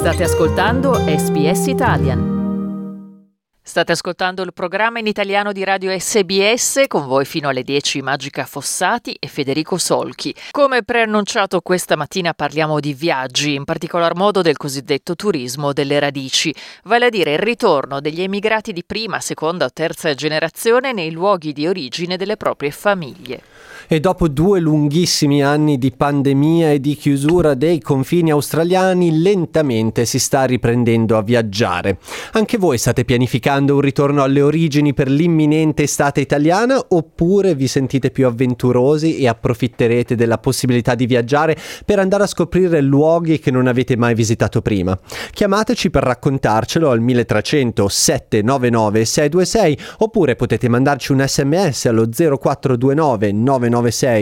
State ascoltando SBS Italian. State ascoltando il programma in italiano di Radio SBS, con voi fino alle 10 Magica Fossati e Federico Solchi. Come preannunciato, questa mattina parliamo di viaggi, in particolar modo del cosiddetto turismo delle radici, vale a dire il ritorno degli emigrati di prima, seconda o terza generazione nei luoghi di origine delle proprie famiglie. E dopo 2 lunghissimi anni di pandemia e di chiusura dei confini australiani, lentamente si sta riprendendo a viaggiare. Anche voi state pianificando un ritorno alle origini per l'imminente estate italiana, oppure vi sentite più avventurosi e approfitterete della possibilità di viaggiare per andare a scoprire luoghi che non avete mai visitato prima? Chiamateci per raccontarcelo al 1300 799 626, oppure potete mandarci un sms allo 0429 996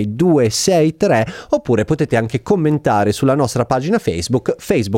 263, oppure potete anche commentare sulla nostra pagina Facebook,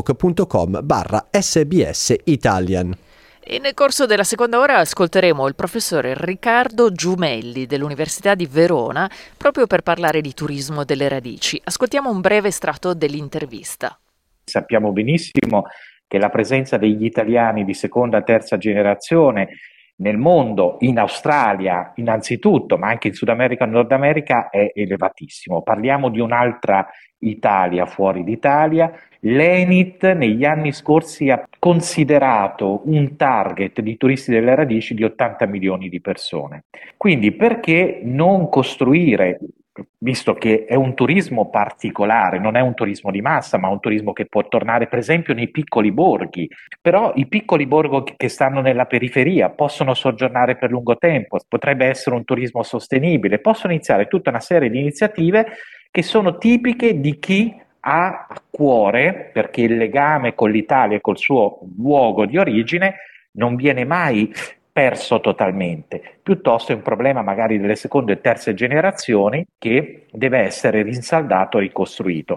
facebook.com/SBS Italian. E nel corso della seconda ora ascolteremo il professore Riccardo Giumelli dell'Università di Verona proprio per parlare di turismo delle radici. Ascoltiamo un breve estratto dell'intervista. Sappiamo benissimo che la presenza degli italiani di seconda e terza generazione nel mondo, in Australia innanzitutto, ma anche in Sud America e Nord America, è elevatissimo. Parliamo di un'altra Italia fuori d'Italia. L'ENIT negli anni scorsi ha considerato un target di turisti delle radici di 80 milioni di persone. Quindi perché non costruire, visto che è un turismo particolare, non è un turismo di massa, ma un turismo che può tornare per esempio nei piccoli borghi, però i piccoli borghi che stanno nella periferia possono soggiornare per lungo tempo, potrebbe essere un turismo sostenibile, possono iniziare tutta una serie di iniziative che sono tipiche di chi ha a cuore, perché il legame con l'Italia e col suo luogo di origine non viene mai perso totalmente, piuttosto è un problema magari delle seconde e terze generazioni che deve essere rinsaldato e ricostruito.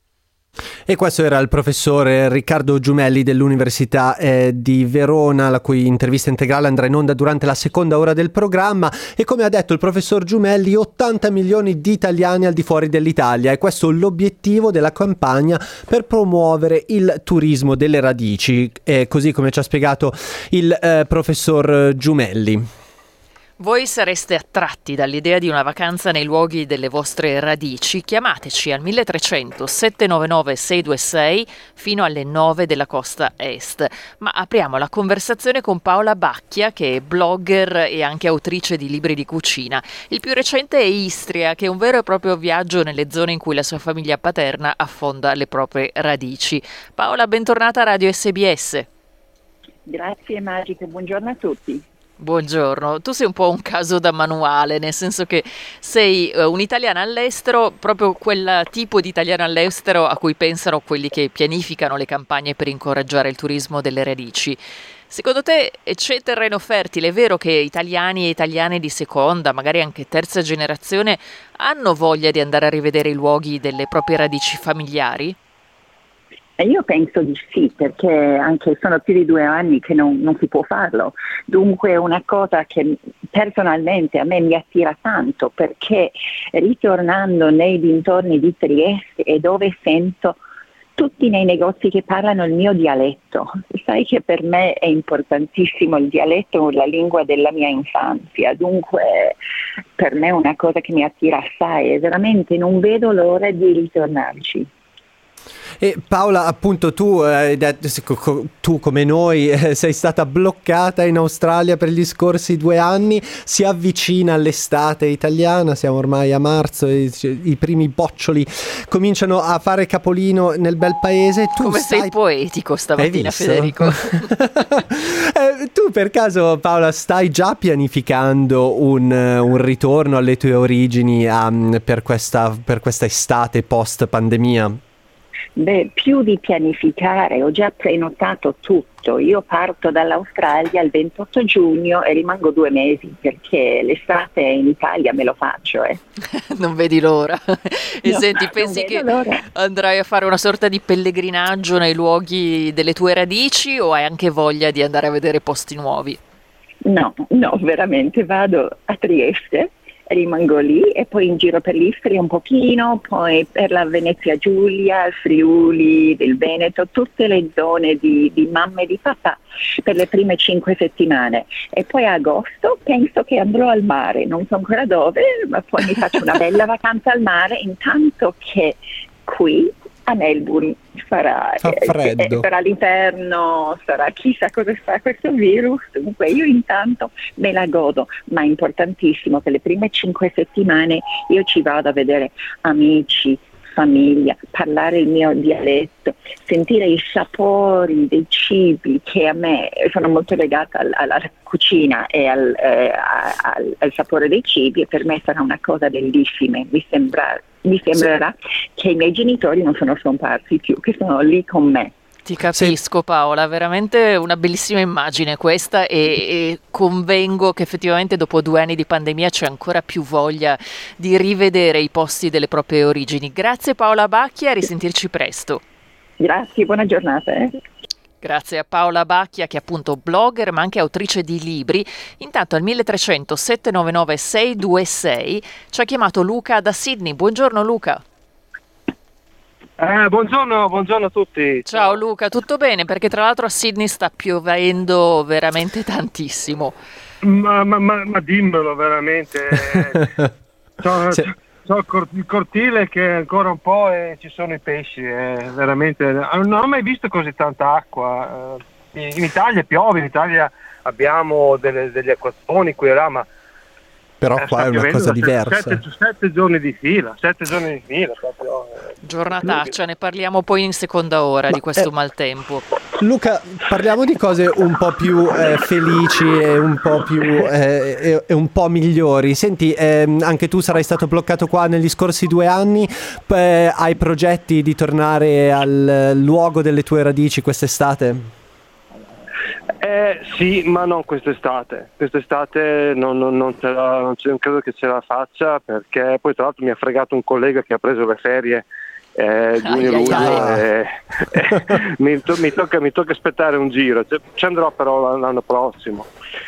E questo era il professore Riccardo Giumelli dell'Università di Verona, la cui intervista integrale andrà in onda durante la seconda ora del programma. E come ha detto il professor Giumelli, 80 milioni di italiani al di fuori dell'Italia, e questo è l'obiettivo della campagna per promuovere il turismo delle radici, così come ci ha spiegato il professor Giumelli. Voi sareste attratti dall'idea di una vacanza nei luoghi delle vostre radici? Chiamateci al 1300 799 626 fino alle 9 della costa est. Ma apriamo la conversazione con Paola Bacchia, che è blogger e anche autrice di libri di cucina. Il più recente è Istria, che è un vero e proprio viaggio nelle zone in cui la sua famiglia paterna affonda le proprie radici. Paola, bentornata a Radio SBS. Grazie Magica, buongiorno a tutti. Buongiorno, tu sei un po' un caso da manuale, nel senso che sei un'italiana all'estero, proprio quel tipo di italiana all'estero a cui pensano quelli che pianificano le campagne per incoraggiare il turismo delle radici. Secondo te c'è terreno fertile? È vero che italiani e italiane di seconda, magari anche terza generazione, hanno voglia di andare a rivedere i luoghi delle proprie radici familiari? Io penso di sì, perché anche sono più di 2 anni che non si può farlo. Dunque è una cosa che personalmente a me mi attira tanto, perché ritornando nei dintorni di Trieste e dove sento tutti nei negozi che parlano il mio dialetto, sai che per me è importantissimo il dialetto, la lingua della mia infanzia, dunque per me è una cosa che mi attira assai e veramente non vedo l'ora di ritornarci. E Paola, appunto tu come noi sei stata bloccata in Australia per gli scorsi 2 anni, si avvicina l'estate italiana, siamo ormai a marzo e i primi boccioli cominciano a fare capolino nel bel paese. Sei poetico stamattina, Federico. Tu per caso, Paola, stai già pianificando un ritorno alle tue origini per questa estate post pandemia? Beh, più di pianificare, ho già prenotato tutto. Io parto dall'Australia il 28 giugno e rimango 2 mesi, perché l'estate in Italia me lo faccio. Non vedi l'ora. E no, senti, pensi che andrai a fare una sorta di pellegrinaggio nei luoghi delle tue radici, o hai anche voglia di andare a vedere posti nuovi? No, veramente vado a Trieste rimango lì e poi in giro per l'Istria un pochino, poi per la Venezia Giulia, il Friuli, del Veneto, tutte le zone di mamma e di papà per le prime 5 settimane. E poi a agosto penso che andrò al mare, non so ancora dove, ma poi mi faccio una bella vacanza al mare, intanto che qui a Melbourne farà freddo, sarà l'inverno, sarà chissà cosa fa questo virus. Dunque io intanto me la godo, ma è importantissimo che le prime 5 settimane io ci vado a vedere amici, famiglia, parlare il mio dialetto, sentire i sapori dei cibi, che a me sono molto legata alla cucina e al sapore dei cibi, e per me sarà una cosa bellissima. Mi sembrerà che i miei genitori non sono scomparsi più, che sono lì con me. Ti capisco Paola, veramente una bellissima immagine questa, e convengo che effettivamente dopo 2 anni di pandemia c'è ancora più voglia di rivedere i posti delle proprie origini. Grazie Paola Bacchia, a risentirci presto. Grazie, buona giornata. Grazie a Paola Bacchia, che è appunto blogger ma anche autrice di libri. Intanto al 1300 799 626 ci ha chiamato Luca da Sydney. Buongiorno Luca. Buongiorno a tutti. Ciao Luca, tutto bene? Perché tra l'altro a Sydney sta piovendo veramente tantissimo. Ma dimmelo veramente. C'ho il cortile che è ancora un po' e ci sono i pesci, veramente non ho mai visto così tanta acqua. In Italia piove, in Italia abbiamo degli acquazzoni qui e là, ma però qua è una cosa diversa. 7 giorni di fila proprio. Giornataccia, ne parliamo poi in seconda ora di questo maltempo. Luca, parliamo di cose un po' più felici e un po' più e un po' migliori. Senti, anche tu sarai stato bloccato qua negli scorsi 2 anni. Hai progetti di tornare al luogo delle tue radici quest'estate? Sì, ma non quest'estate. Quest'estate non credo che ce la faccia, perché poi tra l'altro mi ha fregato un collega che ha preso le ferie giugno-luglio e mi tocca aspettare un giro. Ci andrò però l'anno prossimo.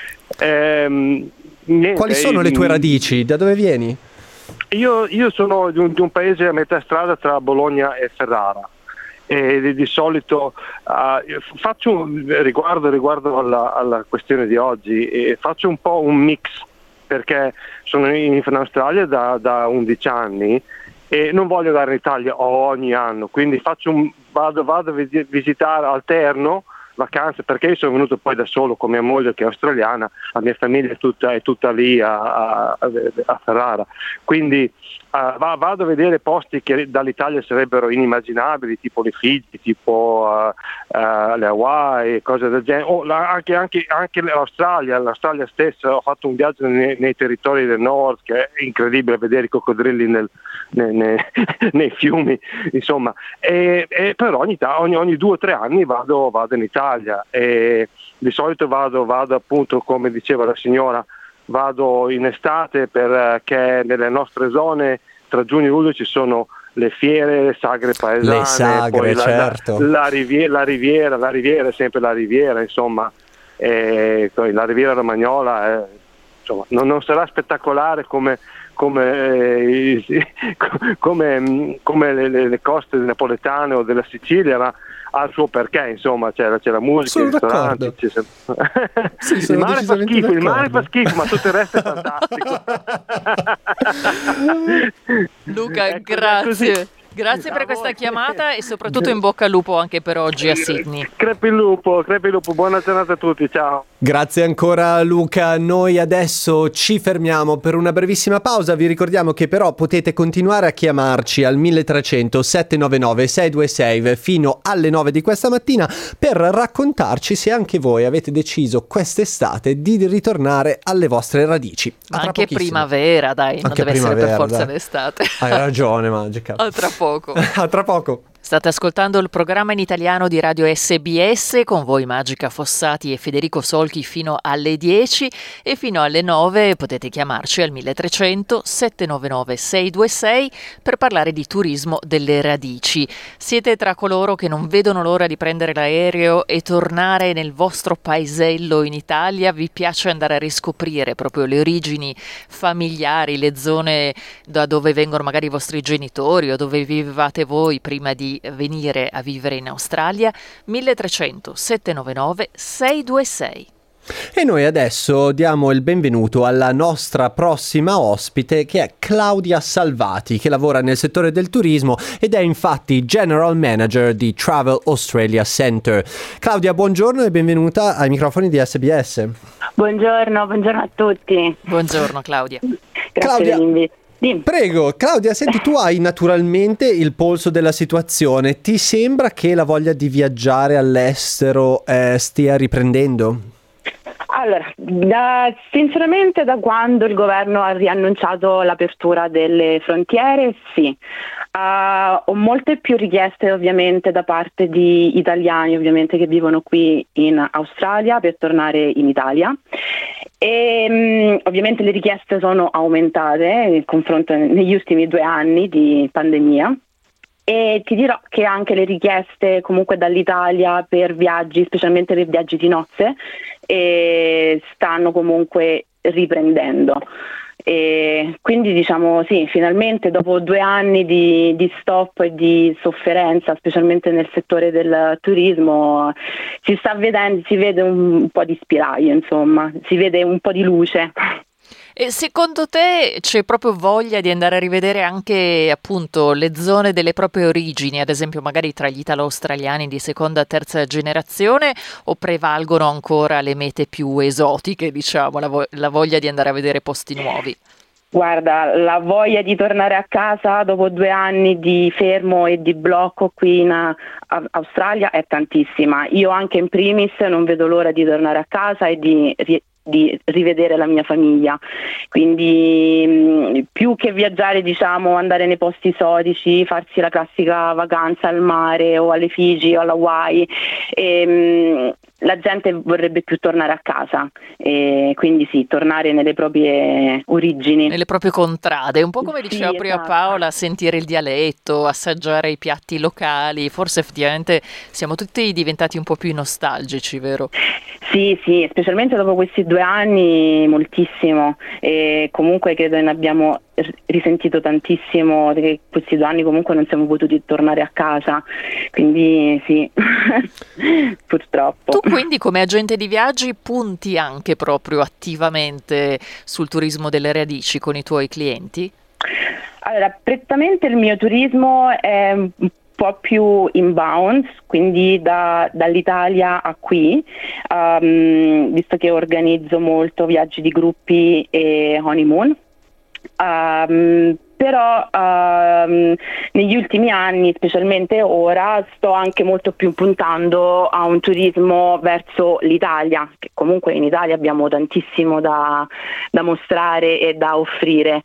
Quali sono le tue radici? Da dove vieni? Io sono di un paese a metà strada tra Bologna e Ferrara. E di solito faccio riguardo alla questione di oggi, faccio un po' un mix, perché sono in Australia da 11 anni e non voglio andare in Italia ogni anno, quindi vado a visitare, alterno vacanze, perché io sono venuto poi da solo con mia moglie che è australiana, la mia famiglia è tutta lì a Ferrara, quindi vado a vedere posti che dall'Italia sarebbero inimmaginabili, tipo le Figi, tipo le Hawaii, cose del genere, anche l'Australia stessa. Ho fatto un viaggio nei territori del nord, che è incredibile vedere i coccodrilli nei fiumi, insomma, e però ogni 2 o 3 anni vado in Italia, e di solito vado appunto, come diceva la signora, vado in estate, perché nelle nostre zone tra giugno e luglio ci sono le fiere, le sagre paesane, le sagre, poi certo. la riviera è sempre la riviera, insomma, la riviera romagnola insomma, non sarà spettacolare come le coste napoletane o della Sicilia, ma ha il suo perché, insomma, c'è la musica, i ristoranti, sì, il mare fa schifo, ma tutto il resto è fantastico. Luca, grazie. Grazie per questa chiamata e soprattutto in bocca al lupo anche per oggi a Sydney. Crepi il lupo, buona giornata a tutti, ciao. Grazie ancora Luca, noi adesso ci fermiamo per una brevissima pausa, vi ricordiamo che però potete continuare a chiamarci al 1300 799 626 fino alle 9 di questa mattina per raccontarci se anche voi avete deciso quest'estate di ritornare alle vostre radici. Anche primavera, dai, non deve essere per forza d'estate. Hai ragione, Magica. A tra poco. A tra poco. State ascoltando il programma in italiano di Radio SBS, con voi Magica Fossati e Federico Solchi fino alle 10 e fino alle 9 potete chiamarci al 1300 799 626 per parlare di turismo delle radici. Siete tra coloro che non vedono l'ora di prendere l'aereo e tornare nel vostro paesello in Italia? Vi piace andare a riscoprire proprio le origini familiari, le zone da dove vengono magari i vostri genitori o dove vivevate voi prima di venire a vivere in Australia? 1300 799 626. E noi adesso diamo il benvenuto alla nostra prossima ospite, che è Claudia Salvati, che lavora nel settore del turismo ed è infatti General Manager di Travel Australia Centre. Claudia, buongiorno e benvenuta ai microfoni di SBS. Buongiorno a tutti. Buongiorno Claudia. Grazie Claudia, dell'invito. Prego, Claudia, senti, tu hai naturalmente il polso della situazione. Ti sembra che la voglia di viaggiare all'estero stia riprendendo? Allora, sinceramente da quando il governo ha riannunciato l'apertura delle frontiere, sì. Ho molte più richieste ovviamente da parte di italiani ovviamente che vivono qui in Australia per tornare in Italia. E ovviamente le richieste sono aumentate in confronto negli ultimi 2 anni di pandemia. E ti dirò che anche le richieste comunque dall'Italia per viaggi, specialmente per viaggi di nozze, stanno comunque riprendendo. E quindi diciamo sì, finalmente dopo 2 anni di stop e di sofferenza, specialmente nel settore del turismo, si vede un po' di spiraglio, insomma, si vede un po' di luce. E secondo te c'è proprio voglia di andare a rivedere anche appunto le zone delle proprie origini, ad esempio magari tra gli italo-australiani di seconda, terza generazione, o prevalgono ancora le mete più esotiche, diciamo, la voglia di andare a vedere posti nuovi? Guarda, la voglia di tornare a casa dopo 2 anni di fermo e di blocco qui in Australia è tantissima. Io anche in primis non vedo l'ora di tornare a casa e di rivedere la mia famiglia, quindi più che viaggiare, diciamo, andare nei posti esotici, farsi la classica vacanza al mare o alle Figi o alla Hawaii, la gente vorrebbe più tornare a casa, quindi sì, tornare nelle proprie origini, nelle proprie contrade, un po' come diceva prima esatto. Paola, sentire il dialetto, assaggiare i piatti locali. Forse effettivamente siamo tutti diventati un po' più nostalgici, vero? Sì, specialmente dopo questi 2 anni moltissimo, e comunque credo ne abbiamo risentito tantissimo, che questi 2 anni comunque non siamo potuti tornare a casa, quindi sì, purtroppo. Tu quindi come agente di viaggi punti anche proprio attivamente sul turismo delle radici con i tuoi clienti? Allora, prettamente il mio turismo è un po' più inbound, quindi dall'Italia a qui, visto che organizzo molto viaggi di gruppi e honeymoon. Però negli ultimi anni, specialmente ora, sto anche molto più puntando a un turismo verso l'Italia, che comunque in Italia abbiamo tantissimo da mostrare e da offrire,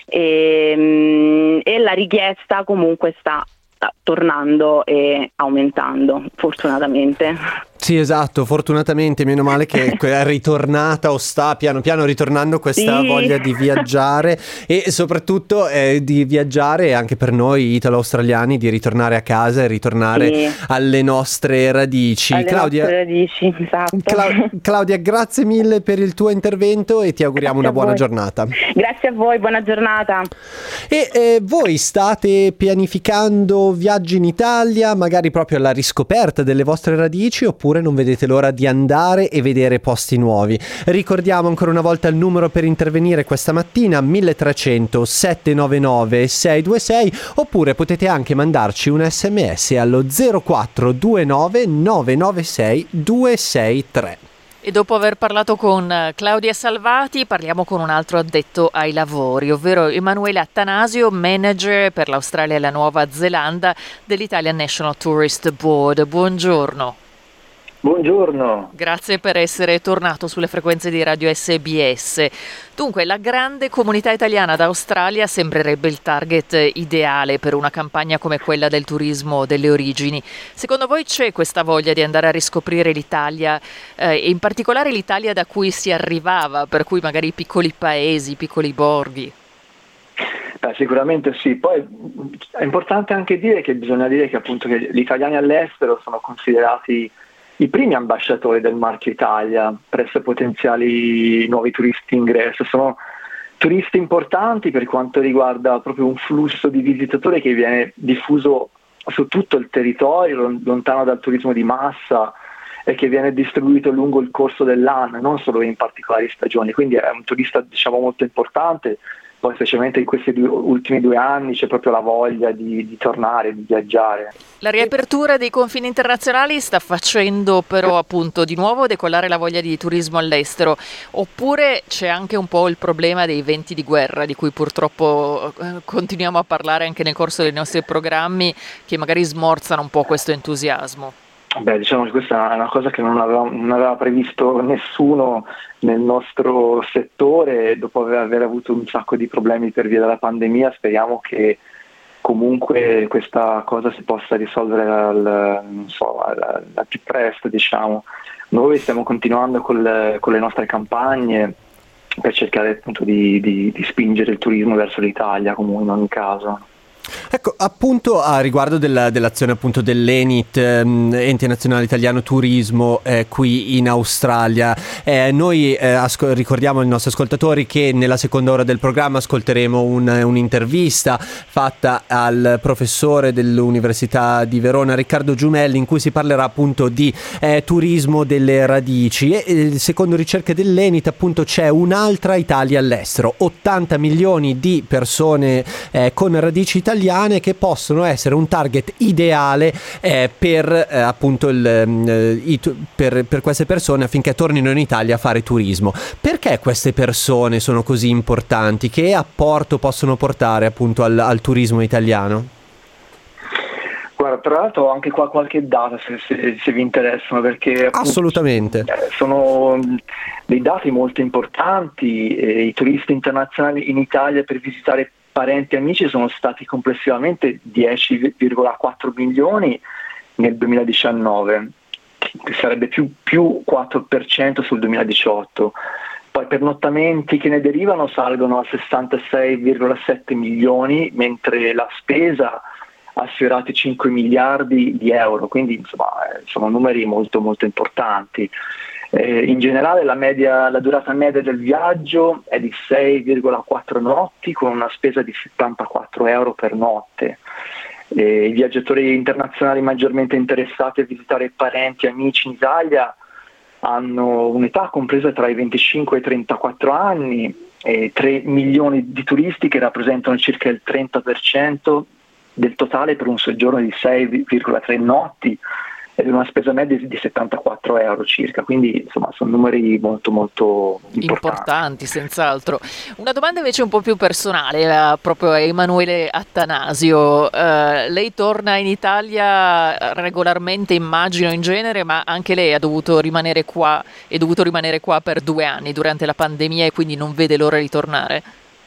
e la richiesta comunque sta tornando e aumentando, fortunatamente. Sì, esatto, fortunatamente, meno male che è ritornata o sta piano piano ritornando questa voglia di viaggiare e soprattutto di viaggiare anche per noi italo-australiani, di ritornare a casa e ritornare alle nostre radici. Claudia, esatto. Claudia, grazie mille per il tuo intervento e ti auguriamo una buona giornata. Grazie a voi, buona giornata. E voi state pianificando viaggi in Italia, magari proprio alla riscoperta delle vostre radici, oppure non vedete l'ora di andare e vedere posti nuovi? Ricordiamo ancora una volta il numero per intervenire questa mattina: 1300 799 626, oppure potete anche mandarci un SMS allo 0429 996 263. E dopo aver parlato con Claudia Salvati, parliamo con un altro addetto ai lavori, ovvero Emanuele Attanasio, manager per l'Australia e la Nuova Zelanda dell'Italian National Tourist Board. Buongiorno. Buongiorno. Grazie per essere tornato sulle frequenze di Radio SBS. Dunque, la grande comunità italiana d'Australia sembrerebbe il target ideale per una campagna come quella del turismo delle origini. Secondo voi c'è questa voglia di andare a riscoprire l'Italia e in particolare l'Italia da cui si arrivava, per cui magari i piccoli paesi, i piccoli borghi? Sicuramente sì, poi è importante anche dire che bisogna dire che appunto che gli italiani all'estero sono considerati i primi ambasciatori del marchio Italia presso potenziali nuovi turisti in ingresso. Sono turisti importanti per quanto riguarda proprio un flusso di visitatori che viene diffuso su tutto il territorio, lontano dal turismo di massa, e che viene distribuito lungo il corso dell'anno, non solo in particolari stagioni. Quindi è un turista, diciamo, molto importante. Poi specialmente in questi ultimi 2 anni c'è proprio la voglia di tornare, di viaggiare. La riapertura dei confini internazionali sta facendo però appunto di nuovo decollare la voglia di turismo all'estero, oppure c'è anche un po' il problema dei venti di guerra di cui purtroppo continuiamo a parlare anche nel corso dei nostri programmi, che magari smorzano un po' questo entusiasmo? Diciamo che questa è una cosa che non aveva previsto nessuno nel nostro settore. Dopo aver avuto un sacco di problemi per via della pandemia, speriamo che comunque questa cosa si possa risolvere al più presto, diciamo. Noi stiamo continuando con le nostre campagne per cercare appunto di spingere il turismo verso l'Italia, comunque in ogni caso. Ecco, appunto a riguardo dell'azione appunto dell'ENIT, Ente Nazionale Italiano Turismo, qui in Australia, noi ricordiamo ai nostri ascoltatori che nella seconda ora del programma ascolteremo un'intervista fatta al professore dell'Università di Verona, Riccardo Giumelli, in cui si parlerà appunto di turismo delle radici e secondo ricerche dell'ENIT appunto c'è un'altra Italia all'estero, 80 milioni di persone con radici italiane che possono essere un target ideale per appunto per queste persone affinché tornino in Italia a fare turismo. Perché queste persone sono così importanti? Che apporto possono portare appunto al turismo italiano? Guarda, tra l'altro ho anche qua qualche data se vi interessano, perché assolutamente sono dei dati molto importanti. I turisti internazionali in Italia per visitare parenti e amici sono stati complessivamente 10,4 milioni nel 2019, che sarebbe più 4% sul 2018. Poi pernottamenti che ne derivano salgono a 66,7 milioni, mentre la spesa ha sfiorato i 5 miliardi di euro, quindi insomma sono numeri molto molto importanti. In generale la durata media del viaggio è di 6,4 notti con una spesa di 74 euro per notte. I viaggiatori internazionali maggiormente interessati a visitare parenti e amici in Italia hanno un'età compresa tra i 25 e i 34 anni e 3 milioni di turisti che rappresentano circa il 30% del totale per un soggiorno di 6,3 notti ed una spesa media di 74 euro circa, quindi insomma sono numeri molto molto importanti, senz'altro. Una domanda invece un po' più personale, proprio a Emanuele Attanasio. Lei torna in Italia regolarmente, immagino, in genere, ma anche lei è dovuto rimanere qua per 2 anni durante la pandemia e quindi non vede l'ora di tornare?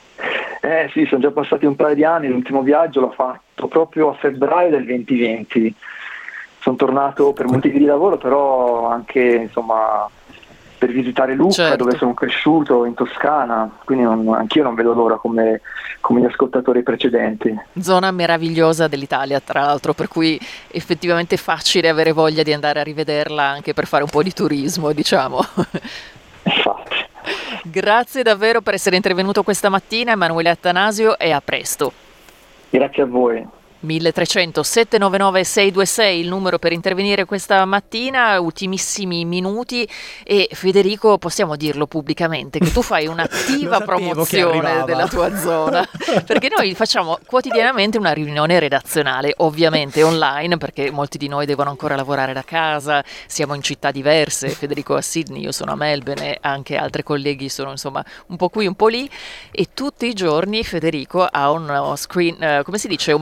Sì, sono già passati un paio di anni. L'ultimo viaggio l'ho fatto proprio a febbraio del 2020. Sono tornato per motivi di lavoro, però anche insomma per visitare Lucca, certo, dove sono cresciuto, in Toscana, quindi anch'io non vedo l'ora come gli ascoltatori precedenti. Zona meravigliosa dell'Italia, tra l'altro, per cui effettivamente è facile avere voglia di andare a rivederla anche per fare un po' di turismo, diciamo. Infatti. Grazie davvero per essere intervenuto questa mattina, Emanuele Attanasio, e a presto. Grazie a voi. 1300 799 626 il numero per intervenire questa mattina, ultimissimi minuti. E Federico, possiamo dirlo pubblicamente che tu fai un'attiva promozione della tua zona, perché noi facciamo quotidianamente una riunione redazionale, ovviamente online, perché molti di noi devono ancora lavorare da casa, siamo in città diverse, Federico a Sydney, io sono a Melbourne e anche altri colleghi sono insomma un po' qui un po' lì, e tutti i giorni Federico ha uno screen, come si dice, un backdrop,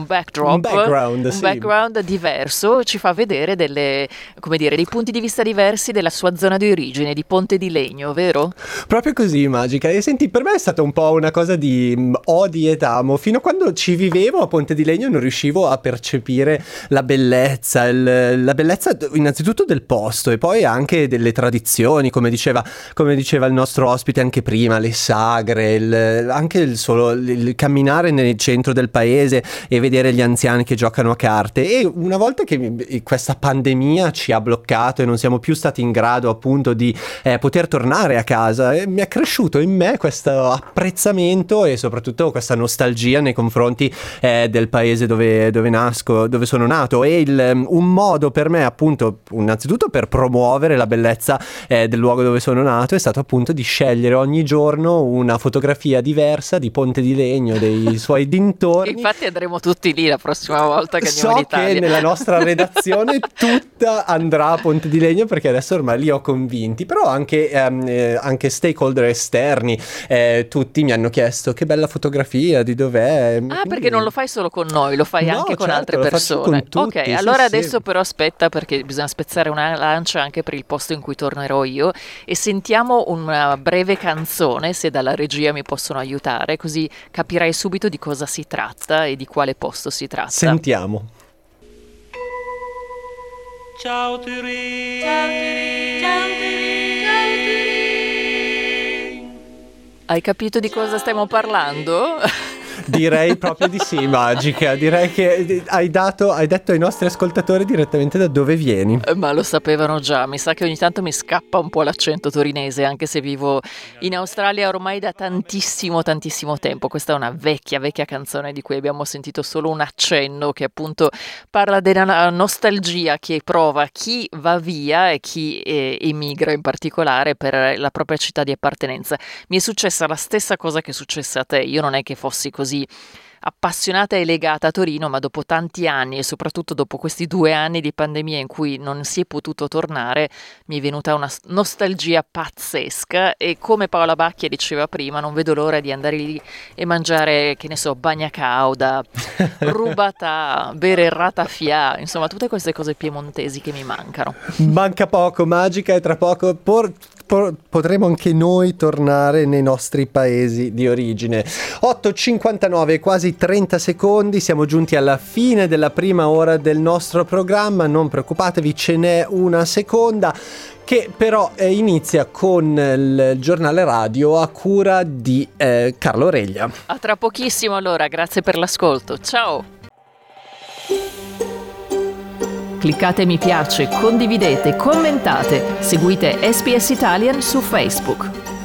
backdrop, un background, un sì. background diverso, ci fa vedere dei punti di vista diversi della sua zona di origine, di Ponte di Legno, vero? Proprio così, Magica. E senti, per me è stata un po' una cosa di odi et amo. Fino a quando ci vivevo a Ponte di Legno non riuscivo a percepire la bellezza, la bellezza innanzitutto del posto e poi anche delle tradizioni, come diceva il nostro ospite anche prima, le sagre, anche il camminare nel centro del paese e vedere gli anziani che giocano a carte. E una volta che questa pandemia ci ha bloccato e non siamo più stati in grado appunto di poter tornare a casa, mi è cresciuto in me questo apprezzamento e soprattutto questa nostalgia nei confronti del paese dove sono nato. E un modo per me appunto innanzitutto per promuovere la bellezza del luogo dove sono nato è stato appunto di scegliere ogni giorno una fotografia diversa di Ponte di Legno, dei suoi dintorni. Infatti andremo tutti lì la prossima volta che andiamo in Italia. So che nella nostra redazione tutta andrà a Ponte di Legno, perché adesso ormai li ho convinti, però anche stakeholder esterni, tutti mi hanno chiesto che bella fotografia, di dov'è. Perché non lo fai solo con noi, lo fai anche con altre lo faccio persone. con tutti, Ok, sì, allora sì. adesso però aspetta, perché bisogna spezzare una lancia anche per il posto in cui tornerò io, e sentiamo una breve canzone, se dalla regia mi possono aiutare, così capirai subito di cosa si tratta e di quale posto si tratta. Sentiamo. Ciao Turin, Hai capito di cosa stiamo parlando? Direi proprio di sì, Magica. Direi che hai detto ai nostri ascoltatori direttamente da dove vieni. Ma lo sapevano già, mi sa che ogni tanto mi scappa un po' l'accento torinese, anche se vivo in Australia ormai da tantissimo tempo. Questa è una vecchia canzone di cui abbiamo sentito solo un accenno, che appunto parla della nostalgia che prova chi va via e chi emigra in particolare per la propria città di appartenenza. Mi è successa la stessa cosa che è successa a te. Io non è che fossi così appassionata e legata a Torino, ma dopo tanti anni e soprattutto dopo questi 2 anni di pandemia in cui non si è potuto tornare, mi è venuta una nostalgia pazzesca, e come Paola Bacchia diceva prima, non vedo l'ora di andare lì e mangiare, che ne so, bagna cauda, rubatà, bere ratafia, insomma tutte queste cose piemontesi che mi mancano. Manca poco, Magica, e tra poco potremo anche noi tornare nei nostri paesi di origine. 8:59, quasi 30 secondi, siamo giunti alla fine della prima ora del nostro programma. Non preoccupatevi, ce n'è una seconda che però inizia con il giornale radio a cura di Carlo Reglia. A tra pochissimo allora, grazie per l'ascolto, ciao! Cliccate mi piace, condividete, commentate, seguite SPS Italian su Facebook.